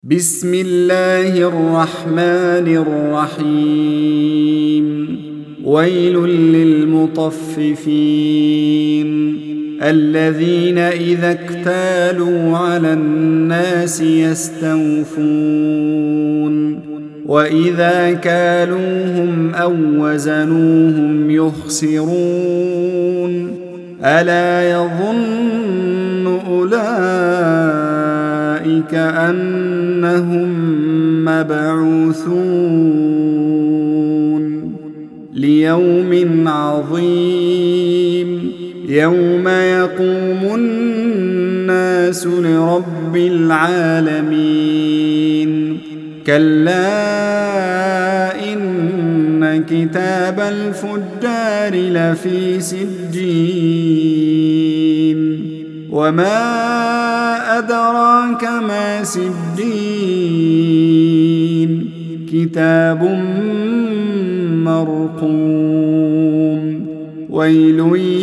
بسم الله الرحمن الرحيم ويل للمطففين الذين إذا اكتالوا على الناس يستوفون وإذا كالوهم أو وزنوهم يخسرون ألا يظن أولئك أنهم مبعوثون ليوم عظيم يوم يقوم الناس لرب العالمين كلا إن كتاب الفجار لفي سجين وما أدراك ما سجين كتاب مرقوم ويل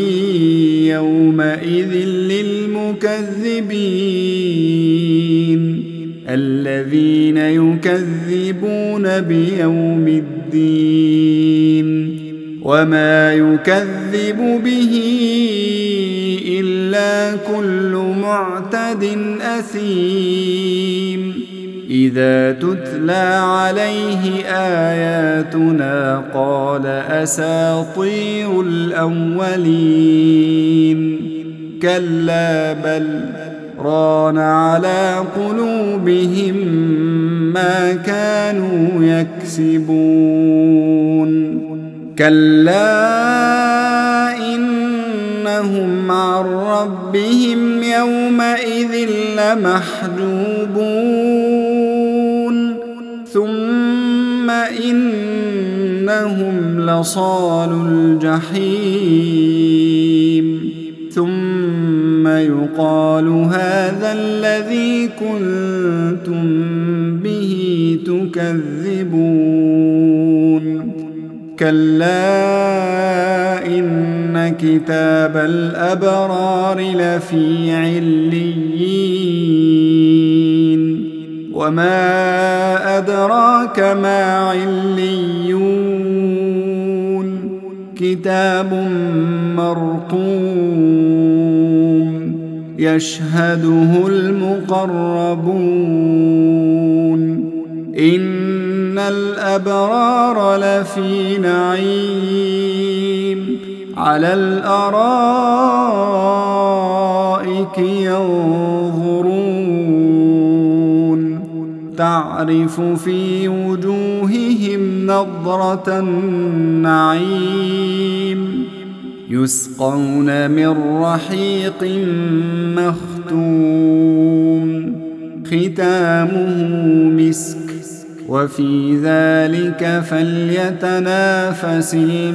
يومئذ للمكذبين الذين يكذبون بيوم الدين وما يكذب به إلا كل معتد أثيم إذا تتلى عليه آياتنا قال أساطير الأولين كلا بل ران على قلوبهم ما كانوا يكسبون كلا إنهم عن ربهم يومئذ لمحجوبون ثم إنهم لصالو الجحيم ثم يقال هذا الذي كنتم به تكذبون كلا إن كتاب الأبرار لفي عليين وما أدراك ما عليون كتاب مرقوم يشهده المقربون إن الأبرار لفي نعيم على الأرائك ينظرون تعرف في وجوههم نضرة النعيم يسقون من رحيق مختوم ختامه مسك وفي ذلك فليتنافس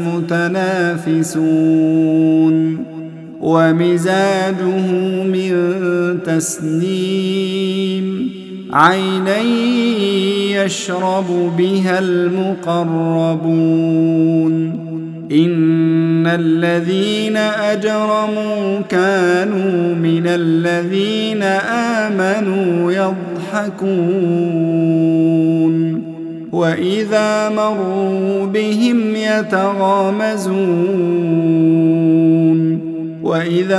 المتنافسون ومزاجه من تسنيم عينا يشرب بها المقربون إن الذين أجرموا كانوا من الذين آمنوا يضحكون وإذا مروا بهم يتغامزون وإذا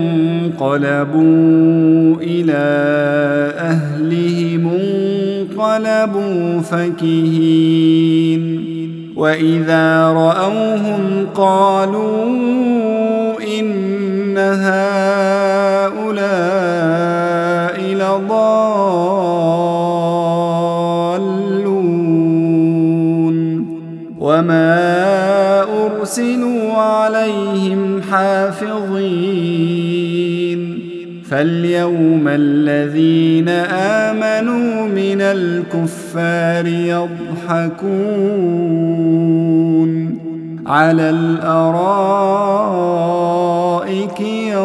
انقلبوا إلى أهلهم انقلبوا فكهين وإذا رأوهم قالوا إن هؤلاء لضالون وما أرسلوا عليهم حافظين فاليوم الذين آمنوا من الكفار يضحكون على الأرائك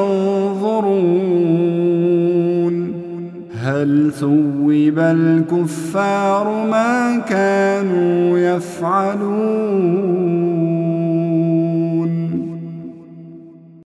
ينظرون هل ثوب الكفار ما كانوا يفعلون